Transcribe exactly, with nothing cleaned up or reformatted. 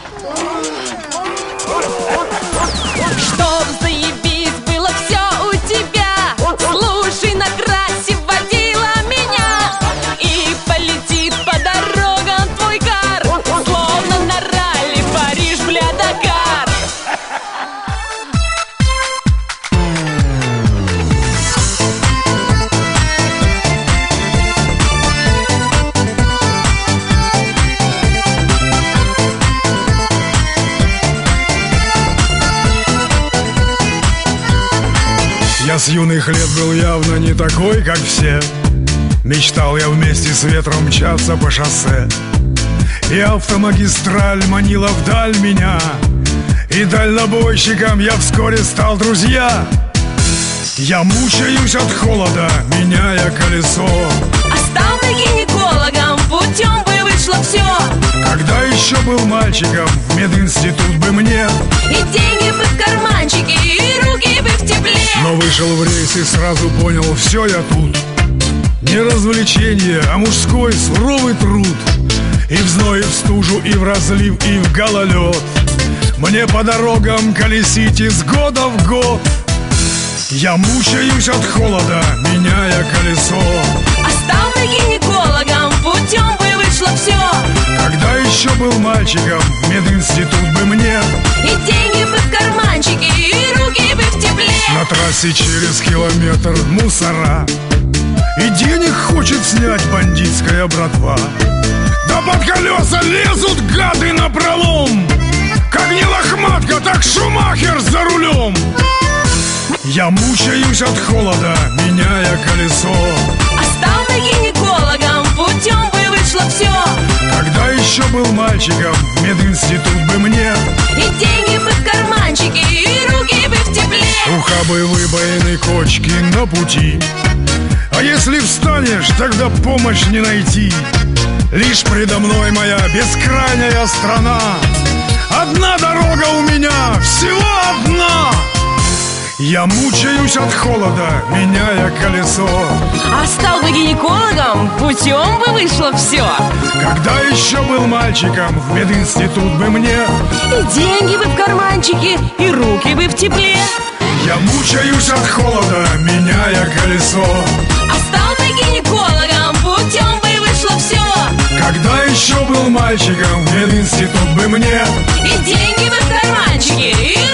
Чтоб заебись было все у тебя, слушай, накрась, водила меня, и полетит по дорогам твой кар, словно на ралли Париж, бля, Дакар. Я с юных лет был явно не такой, как все. Мечтал я вместе с ветром мчаться по шоссе, и автомагистраль манила вдаль меня, и дальнобойщиком я вскоре стал, друзья. Я мучаюсь от холода, меняя колесо, А стал ты гинекологом, путем бы вышло все. когда еще был мальчиком, в мединститут бы мне, И деньги бы в карманчике, и руки бы в тепле. но вышел в рейс и сразу понял, все я тут. Не развлечение, а мужской суровый труд. И в зной, и в стужу, и в разлив, и в гололед мне по дорогам колесить из года в год. Я мучаюсь от холода, меняя колесо, А стал ты гинекологом, путем бы вышло все. когда еще был мальчиком, в мединститут бы мне, И деньги бы в карманчике, и руки бы в тепле. на трассе через километр мусора, и денег хочет снять бандитская братва. Да под колеса лезут гады напролом, как не лохматка, так Шумахер за рулем. Я мучаюсь от холода, меняя колесо, А стал ты гинекологом, путем бы вышло все. когда еще был мальчиком, в мединститут бы мне, И деньги бы в карманчике, и руки бы в тепле. ухабы, выбоины, кочки на пути. А если встанешь, тогда помощь не найти. Лишь предо мной моя бескрайняя страна. Одна дорога у меня, всего одна. Я мучаюсь от холода, меняя колесо, А стал бы гинекологом, путем бы вышло все. когда еще был мальчиком, в мединститут бы мне, И деньги бы в карманчике, и руки бы в тепле. я мучаюсь от холода, меняя колесо, А стал бы гинекологом, путем бы вышло все. когда еще был мальчиком, в мединститут бы мне, И деньги бы в карманчике, и